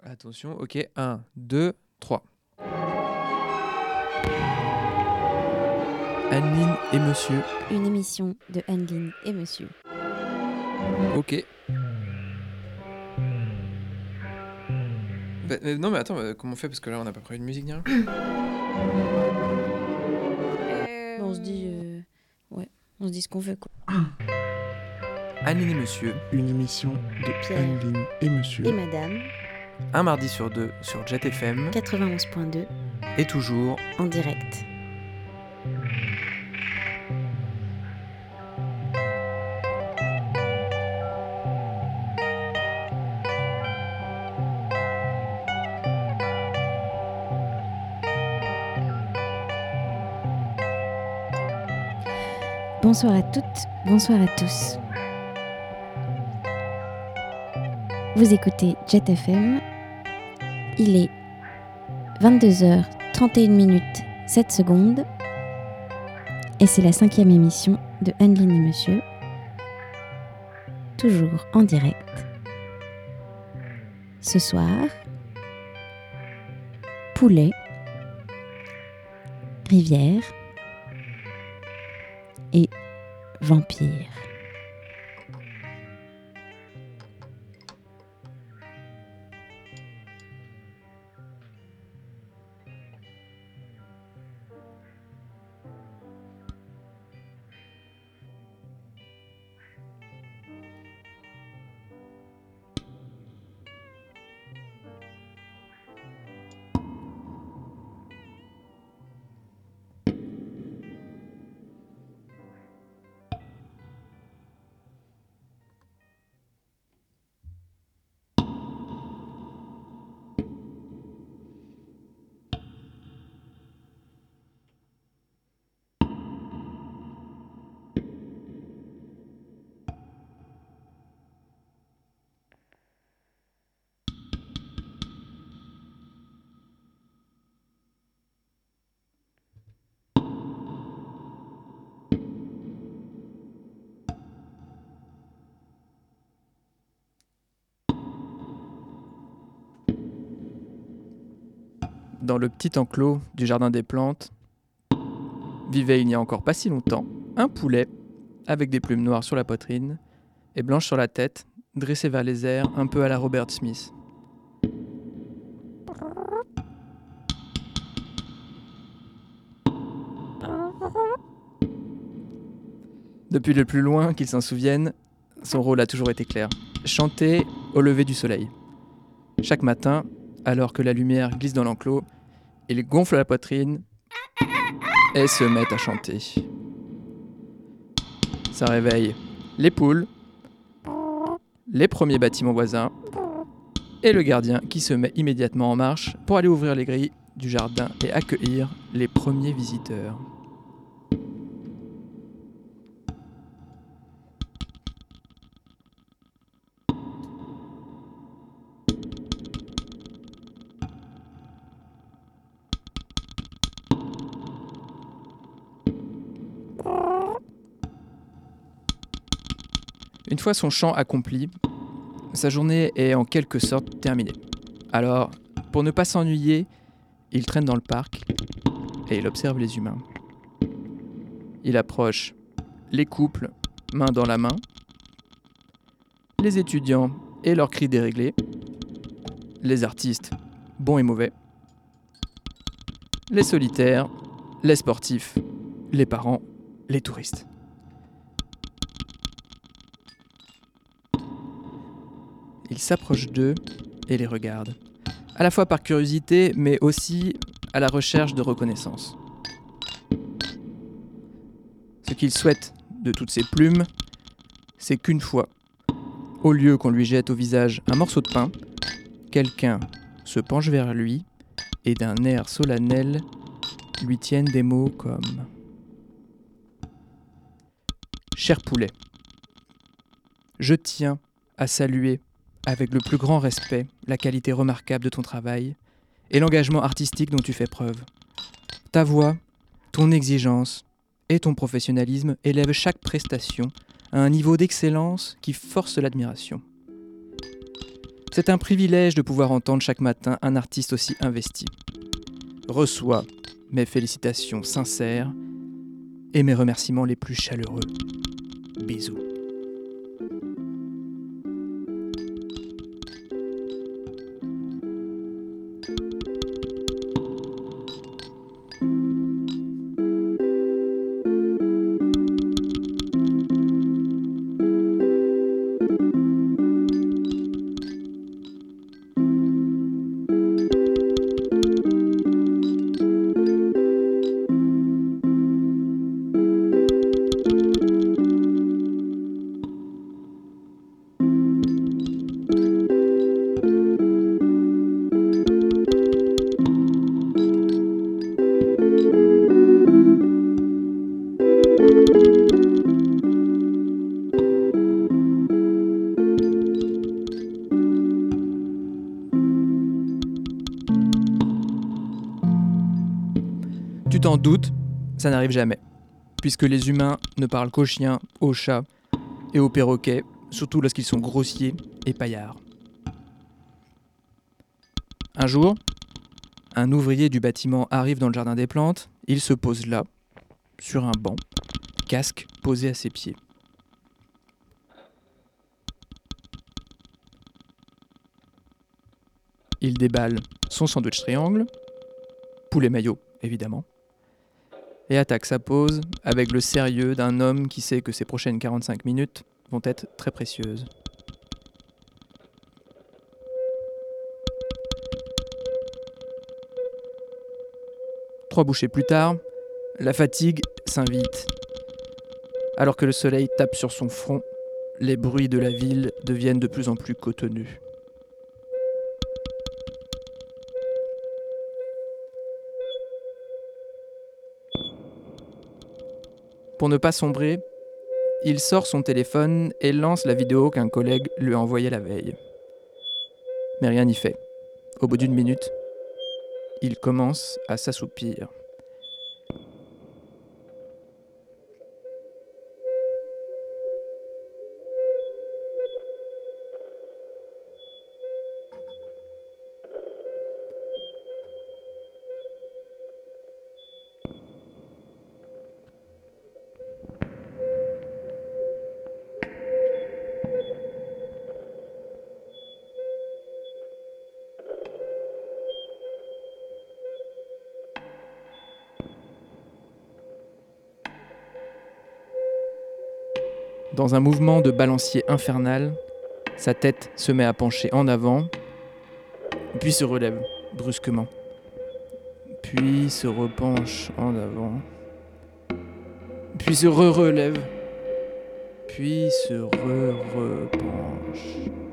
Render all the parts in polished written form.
Attention, ok, 1, 2, 3. Anne-Line et Monsieur. Une émission de Anne-Line et Monsieur. Ok. Non mais attends, comment on fait? Parce que là on n'a pas prévu de musique ni rien. On se dit... on se dit ce qu'on veut, quoi. Anne-Line et Monsieur. Une émission de Pierre Anne-Line et Monsieur. Et Madame, Un mardi sur deux sur Jet FM. 91.2, Et toujours. en direct. Bonsoir à toutes, bonsoir à tous. Vous écoutez Jet FM. Il est 22h31 7 secondes. Et c'est la 5e émission de Anne-Line et Monsieur. Toujours en direct. Ce soir, poulet, rivière et vampire. Dans le petit enclos du jardin des plantes, vivait il n'y a encore pas si longtemps un poulet avec des plumes noires sur la poitrine et blanches sur la tête, dressé vers les airs un peu à la Robert Smith. Depuis le plus loin qu'il s'en souvienne, son rôle a toujours été clair. Chanter au lever du soleil. Chaque matin, alors que la lumière glisse dans l'enclos, il gonfle la poitrine et se met à chanter. Ça réveille les poules, les premiers bâtiments voisins et le gardien qui se met immédiatement en marche pour aller ouvrir les grilles du jardin et accueillir les premiers visiteurs. Une fois son chant accompli, sa journée est en quelque sorte terminée. Alors, pour ne pas s'ennuyer, il traîne dans le parc et il observe les humains. Il approche les couples, main dans la main, les étudiants et leurs cris déréglés, les artistes, bons et mauvais, les solitaires, les sportifs, les parents, les touristes. Il s'approche d'eux et les regarde, à la fois par curiosité, mais aussi à la recherche de reconnaissance. Ce qu'il souhaite de toutes ces plumes, c'est qu'une fois, au lieu qu'on lui jette au visage un morceau de pain, quelqu'un se penche vers lui et d'un air solennel lui tienne des mots comme « Cher poulet, je tiens à saluer avec le plus grand respect la qualité remarquable de ton travail et l'engagement artistique dont tu fais preuve. Ta voix, ton exigence et ton professionnalisme élèvent chaque prestation à un niveau d'excellence qui force l'admiration. C'est un privilège de pouvoir entendre chaque matin un artiste aussi investi. Reçois mes félicitations sincères et mes remerciements les plus chaleureux. Bisous. Tu t'en doutes, ça n'arrive jamais, puisque les humains ne parlent qu'aux chiens, aux chats et aux perroquets, surtout lorsqu'ils sont grossiers et paillards. Un jour, un ouvrier du bâtiment arrive dans le jardin des plantes, il se pose là, sur un banc, casque posé à ses pieds. Il déballe son sandwich triangle, poulet mayo évidemment, et attaque sa pause avec le sérieux d'un homme qui sait que ses prochaines 45 minutes vont être très précieuses. Trois bouchées plus tard, la fatigue s'invite. Alors que le soleil tape sur son front, les bruits de la ville deviennent de plus en plus cotonneux. Pour ne pas sombrer, il sort son téléphone et lance la vidéo qu'un collègue lui a envoyée la veille. Mais rien n'y fait. Au bout d'une minute, il commence à s'assoupir. Dans un mouvement de balancier infernal, sa tête se met à pencher en avant, puis se relève brusquement, puis se repenche en avant, puis se relève, puis se repenche.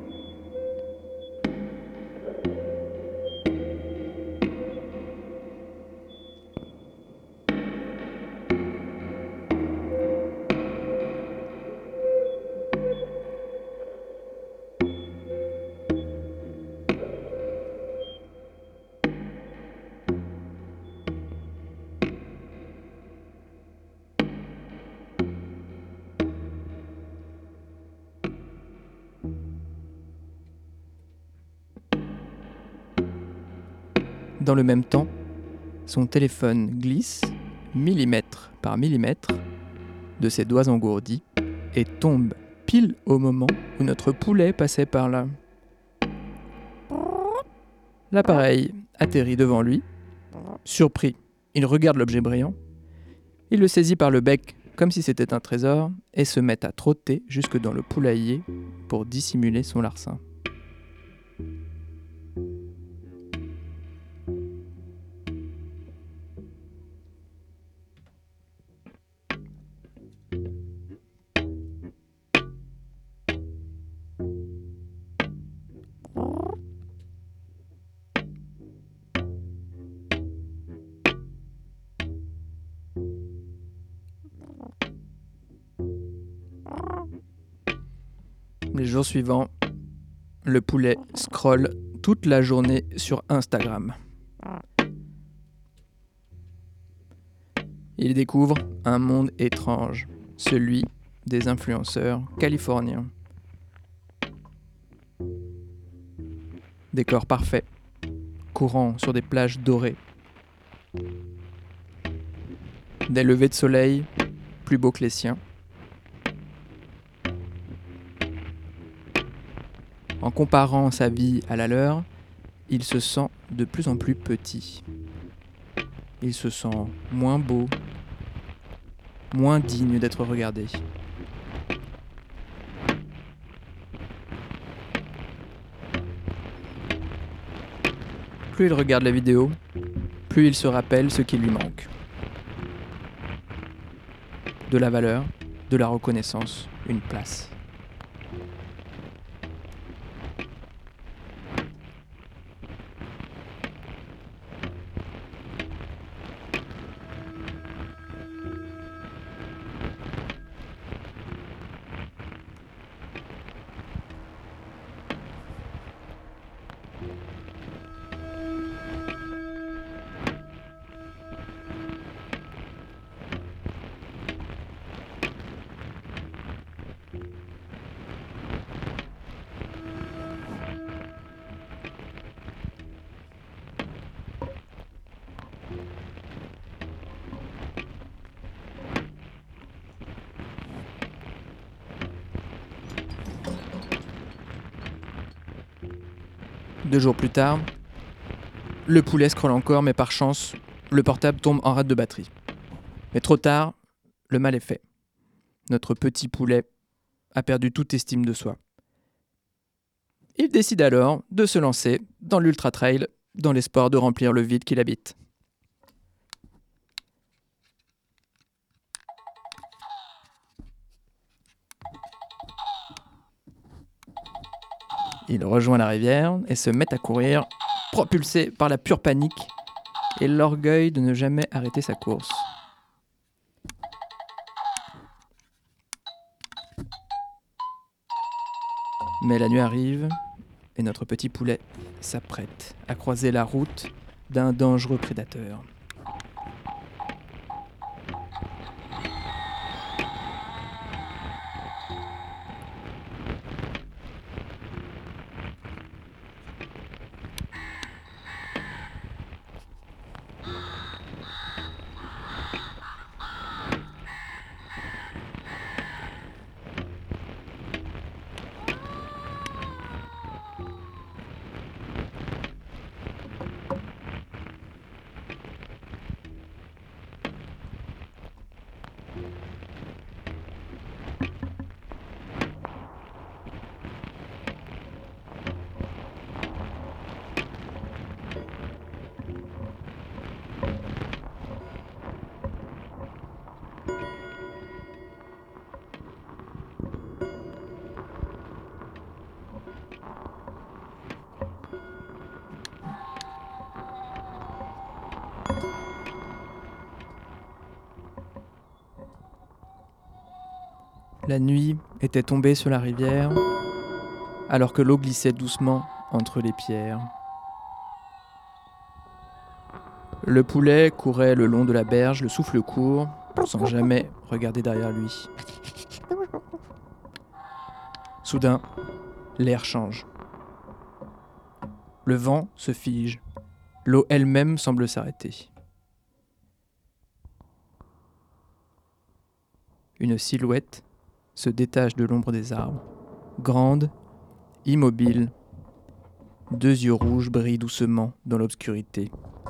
Dans le même temps, son téléphone glisse, millimètre par millimètre, de ses doigts engourdis et tombe pile au moment où notre poulet passait par là. L'appareil atterrit devant lui. Surpris, il regarde l'objet brillant. Il le saisit par le bec comme si c'était un trésor et se met à trotter jusque dans le poulailler pour dissimuler son larcin. Les jours suivants, le poulet scrolle toute la journée sur Instagram. Il découvre un monde étrange, celui des influenceurs californiens. Décor parfait, courant sur des plages dorées. Des levées de soleil plus beaux que les siens. En comparant sa vie à la leur, il se sent de plus en plus petit. Il se sent moins beau, moins digne d'être regardé. Plus il regarde la vidéo, plus il se rappelle ce qui lui manque. De la valeur, de la reconnaissance, une place. Deux jours plus tard, le poulet scrolle encore, mais par chance, le portable tombe en rate de batterie. Mais trop tard, le mal est fait. Notre petit poulet a perdu toute estime de soi. Il décide alors de se lancer dans l'ultra-trail dans l'espoir de remplir le vide qu'il habite. Il rejoint la rivière et se met à courir, propulsé par la pure panique et l'orgueil de ne jamais arrêter sa course. Mais la nuit arrive et notre petit poulet s'apprête à croiser la route d'un dangereux prédateur. La nuit était tombée sur la rivière, alors que l'eau glissait doucement entre les pierres. Le poulet courait le long de la berge, le souffle court, sans jamais regarder derrière lui. Soudain, l'air change. Le vent se fige. L'eau elle-même semble s'arrêter. Une silhouette se détache de l'ombre des arbres. Grande, immobile, deux yeux rouges brillent doucement dans l'obscurité.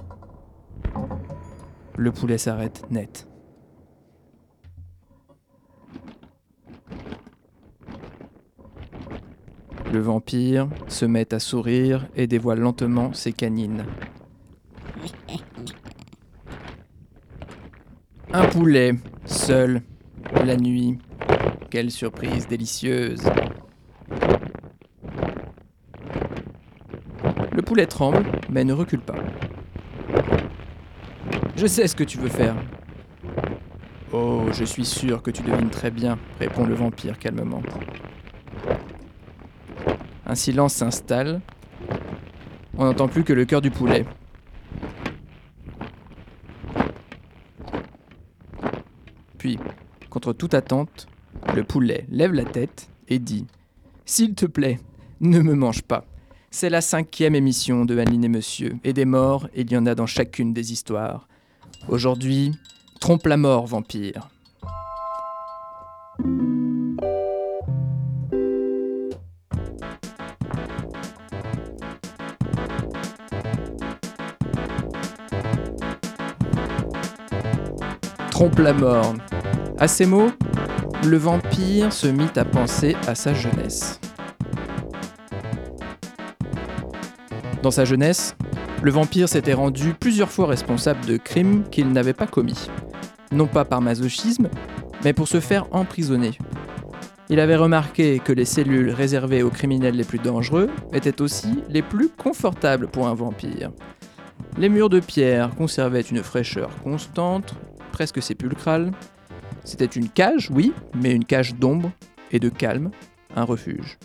Le poulet s'arrête net. Le vampire se met à sourire et dévoile lentement ses canines. Un poulet, seul, la nuit. Quelle surprise délicieuse. Le poulet tremble, mais ne recule pas. Je sais ce que tu veux faire. Oh, je suis sûr que tu devines très bien, répond le vampire calmement. Un silence s'installe. On n'entend plus que le cœur du poulet. Puis, contre toute attente, le poulet lève la tête et dit « S'il te plaît, ne me mange pas. C'est la 5e émission de Aline et Monsieur. Et des morts, il y en a dans chacune des histoires. Aujourd'hui, Trompe la mort, vampire. Trompe la mort. À ces mots, le vampire se mit à penser à sa jeunesse. Dans sa jeunesse, le vampire s'était rendu plusieurs fois responsable de crimes qu'il n'avait pas commis. Non pas par masochisme, mais pour se faire emprisonner. Il avait remarqué que les cellules réservées aux criminels les plus dangereux étaient aussi les plus confortables pour un vampire. Les murs de pierre conservaient une fraîcheur constante, presque sépulcrale. C'était une cage, oui, mais une cage d'ombre et de calme, un refuge.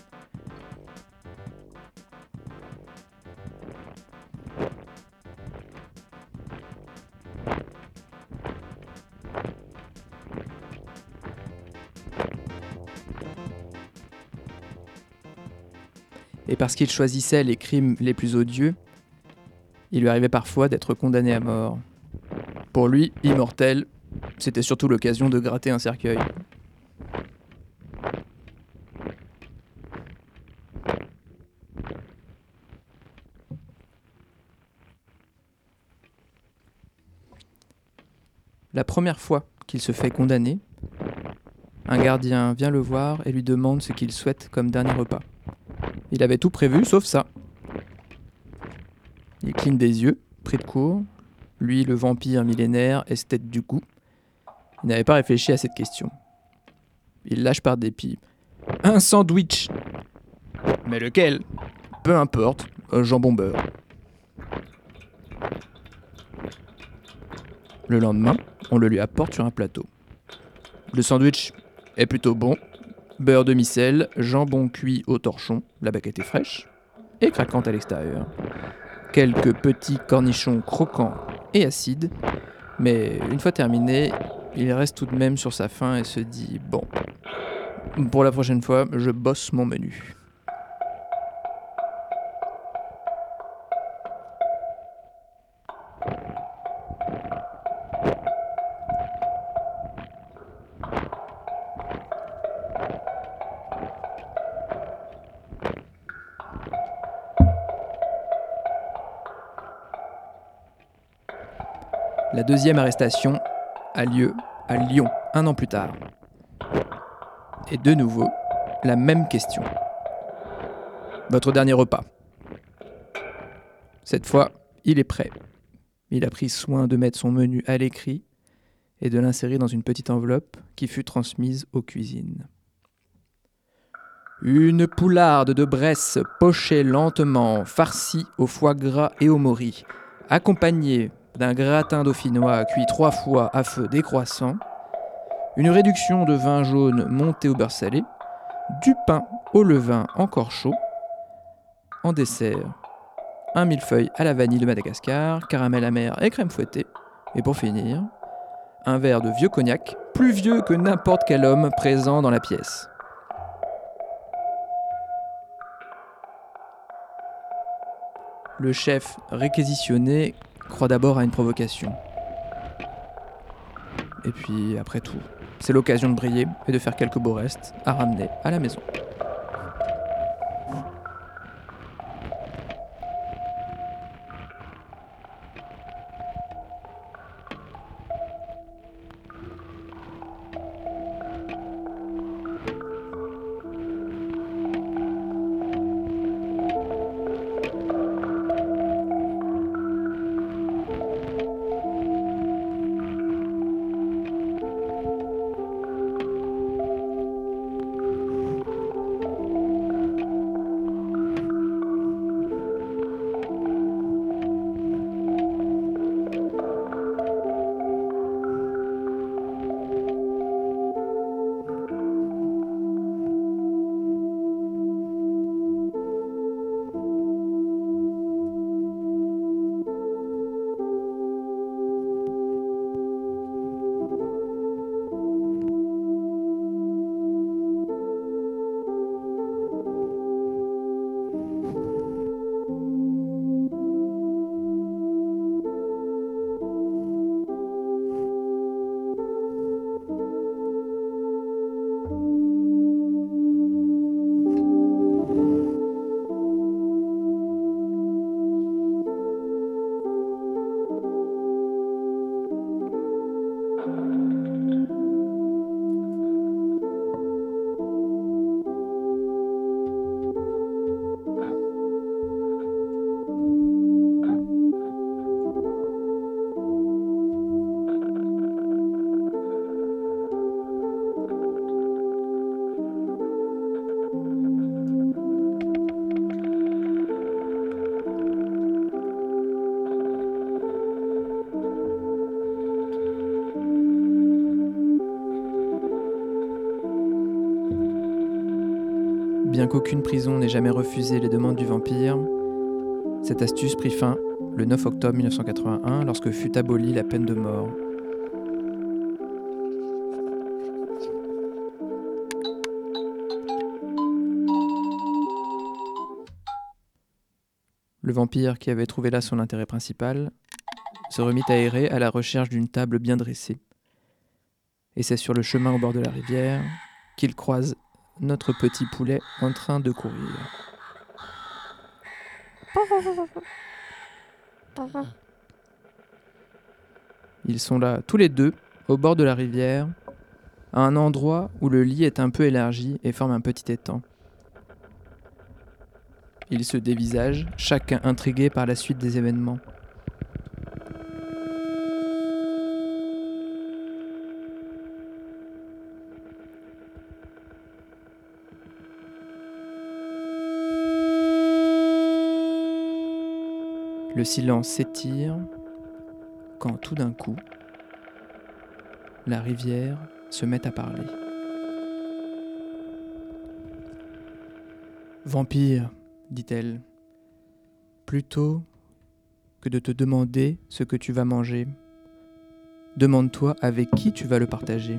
Et parce qu'il choisissait les crimes les plus odieux, il lui arrivait parfois d'être condamné à mort. Pour lui, immortel, c'était surtout l'occasion de gratter un cercueil. La première fois qu'il se fait condamner, un gardien vient le voir et lui demande ce qu'il souhaite comme dernier repas. Il avait tout prévu, sauf ça. Il cligne des yeux, pris de court. Lui, le vampire millénaire, esthète du goût. Il n'avait pas réfléchi à cette question. Il lâche par dépit. « Un sandwich !»« Mais lequel ?»« Peu importe, jambon beurre. » Le lendemain, on le lui apporte sur un plateau. Le sandwich est plutôt bon. Beurre demi-sel, jambon cuit au torchon, la baguette est fraîche et craquante à l'extérieur. Quelques petits cornichons croquants et acides, mais une fois terminé, il reste tout de même sur sa faim et se dit « Bon, pour la prochaine fois, je bosse mon menu. » La deuxième arrestation a lieu à Lyon, 1 an plus tard. Et de nouveau, la même question. Votre dernier repas. Cette fois, il est prêt. Il a pris soin de mettre son menu à l'écrit et de l'insérer dans une petite enveloppe qui fut transmise aux cuisines. Une poularde de Bresse pochée lentement, farcie au foie gras et au mori, accompagnée d'un gratin dauphinois cuit 3 fois à feu décroissant, une réduction de vin jaune monté au beurre salé, du pain au levain encore chaud, en dessert, un millefeuille à la vanille de Madagascar, caramel amer et crème fouettée, et pour finir, un verre de vieux cognac, plus vieux que n'importe quel homme présent dans la pièce. Le chef réquisitionné croit d'abord à une provocation. Et puis, après tout, c'est l'occasion de briller et de faire quelques beaux restes à ramener à la maison. Bien qu'aucune prison n'ait jamais refusé les demandes du vampire, cette astuce prit fin le 9 octobre 1981 lorsque fut abolie la peine de mort. Le vampire, qui avait trouvé là son intérêt principal, se remit à errer à la recherche d'une table bien dressée. Et c'est sur le chemin au bord de la rivière qu'il croise notre petit poulet en train de courir. Ils sont là tous les deux, au bord de la rivière, à un endroit où le lit est un peu élargi et forme un petit étang. Ils se dévisagent, chacun intrigué par la suite des événements. Le silence s'étire quand tout d'un coup, la rivière se met à parler. « Vampire, dit-elle, plutôt que de te demander ce que tu vas manger, demande-toi avec qui tu vas le partager.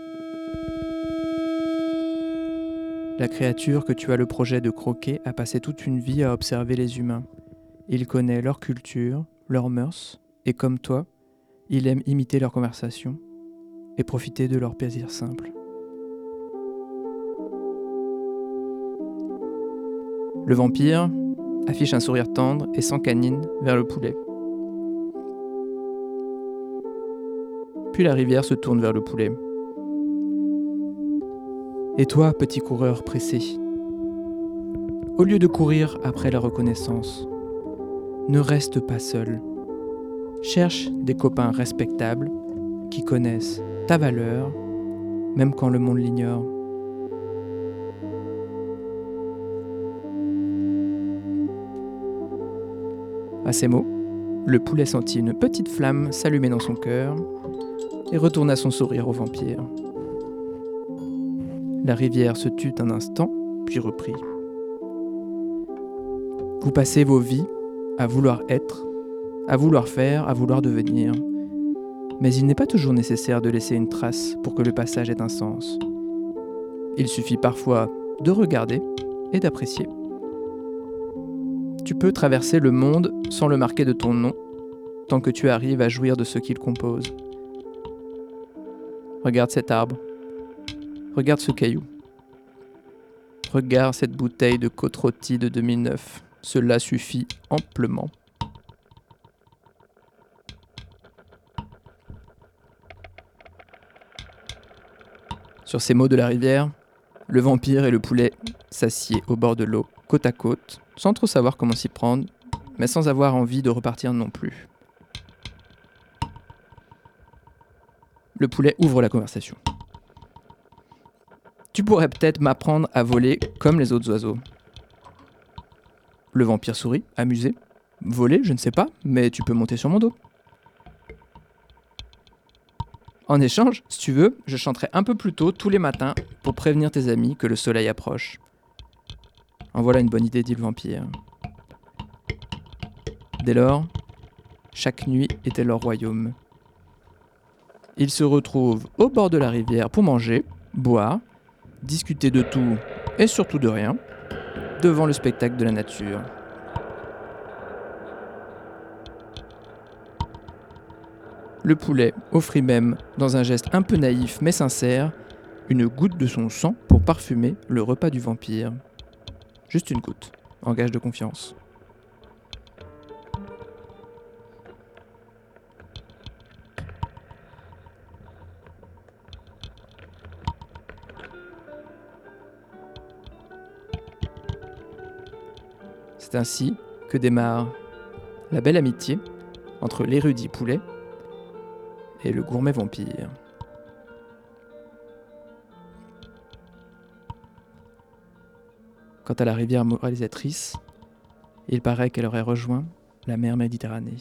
La créature que tu as le projet de croquer a passé toute une vie à observer les humains. Il connaît leur culture, leurs mœurs, et comme toi, il aime imiter leurs conversations et profiter de leur plaisir simple. Le vampire affiche un sourire tendre et s'encanine vers le poulet. Puis la rivière se tourne vers le poulet. Et toi, petit coureur pressé, au lieu de courir après la reconnaissance, ne reste pas seul. Cherche des copains respectables qui connaissent ta valeur, même quand le monde l'ignore. À ces mots, le poulet sentit une petite flamme s'allumer dans son cœur et retourna son sourire au vampire. La rivière se tut un instant, puis reprit. Vous passez vos vies à vouloir être, à vouloir faire, à vouloir devenir. Mais il n'est pas toujours nécessaire de laisser une trace pour que le passage ait un sens. Il suffit parfois de regarder et d'apprécier. Tu peux traverser le monde sans le marquer de ton nom, tant que tu arrives à jouir de ce qu'il compose. Regarde cet arbre. Regarde ce caillou. Regarde cette bouteille de côte rôtie de 2009. Cela suffit amplement. Sur ces mots de la rivière, le vampire et le poulet s'assiedent au bord de l'eau, côte à côte, sans trop savoir comment s'y prendre, mais sans avoir envie de repartir non plus. Le poulet ouvre la conversation. Tu pourrais peut-être m'apprendre à voler comme les autres oiseaux. Le vampire sourit, amusé. Voler, je ne sais pas, mais tu peux monter sur mon dos. En échange, si tu veux, je chanterai un peu plus tôt tous les matins pour prévenir tes amis que le soleil approche. En voilà une bonne idée, dit le vampire. Dès lors, chaque nuit était leur royaume. Ils se retrouvent au bord de la rivière pour manger, boire, discuter de tout et surtout de rien, devant le spectacle de la nature. Le poulet offrit même, dans un geste un peu naïf mais sincère, une goutte de son sang pour parfumer le repas du vampire. Juste une goutte, en gage de confiance. C'est ainsi que démarre la belle amitié entre l'érudit poulet et le gourmet vampire. Quant à la rivière moralisatrice, il paraît qu'elle aurait rejoint la mer Méditerranée.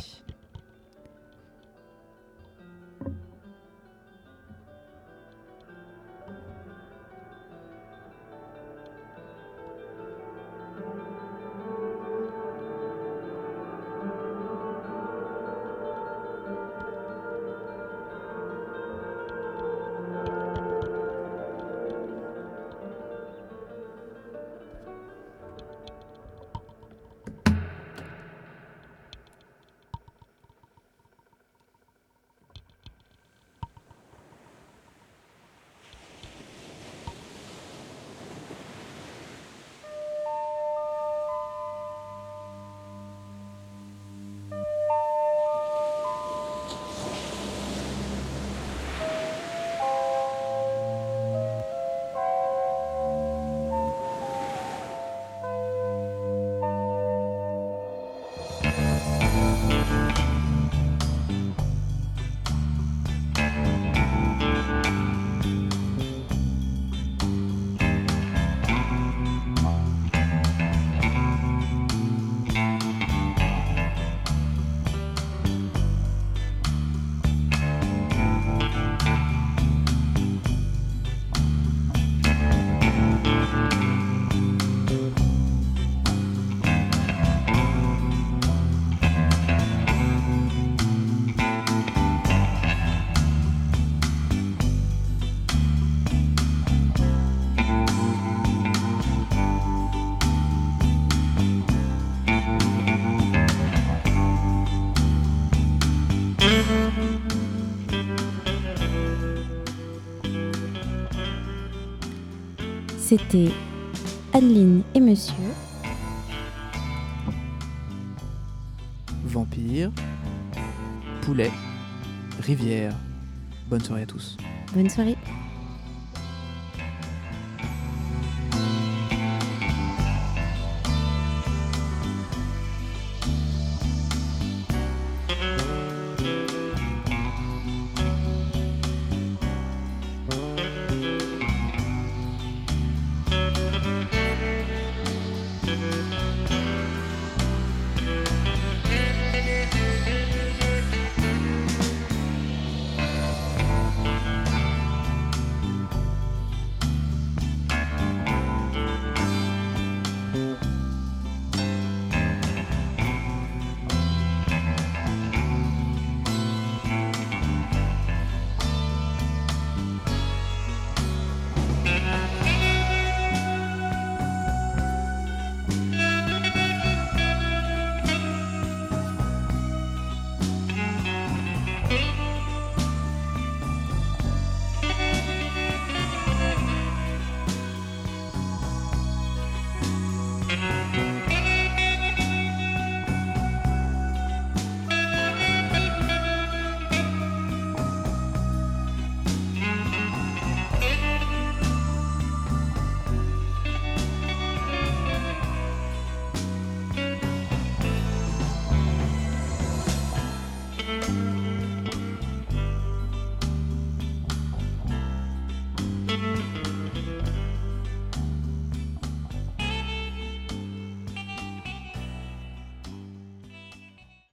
C'était Adeline et Monsieur. Vampire, poulet, rivière. Bonne soirée à tous. Bonne soirée.